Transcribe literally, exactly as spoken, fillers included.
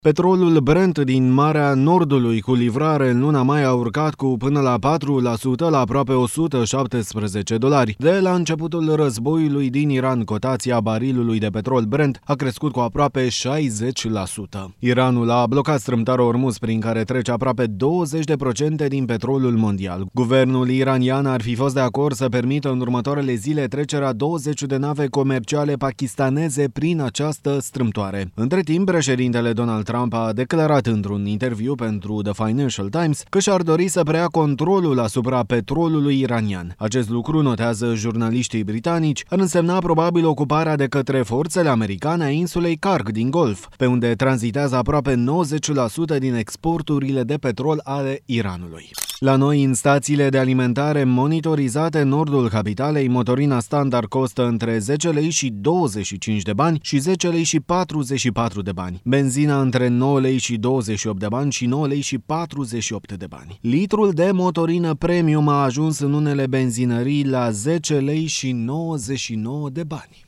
Petrolul Brent din Marea Nordului cu livrare în luna mai a urcat cu până la patru la sută la aproape o sută șaptesprezece dolari. De la începutul războiului din Iran, cotația barilului de petrol Brent a crescut cu aproape șaizeci la sută. Iranul a blocat strâmtarul Ormuz, prin care trece aproape douăzeci la sută din petrolul mondial. Guvernul iranian ar fi fost de acord să permită în următoarele zile trecerea douăzeci de nave comerciale pakistaneze prin această strâmtoare. Între timp, președintele Donald Trump a declarat într-un interviu pentru The Financial Times că și-ar dori să preia controlul asupra petrolului iranian. Acest lucru, notează jurnaliștii britanici, ar însemna probabil ocuparea de către forțele americane a insulei Kark din Golf, pe unde tranzitează aproape nouăzeci la sută din exporturile de petrol ale Iranului. La noi, în stațiile de alimentare monitorizate în nordul capitalei, motorina standard costă între zece lei și douăzeci și cinci de bani și zece lei și patruzeci și patru de bani. Benzina între nouă lei și douăzeci și opt de bani și nouă lei și patruzeci și opt de bani. Litrul de motorină premium a ajuns în unele benzinării la zece lei și nouăzeci și nouă de bani.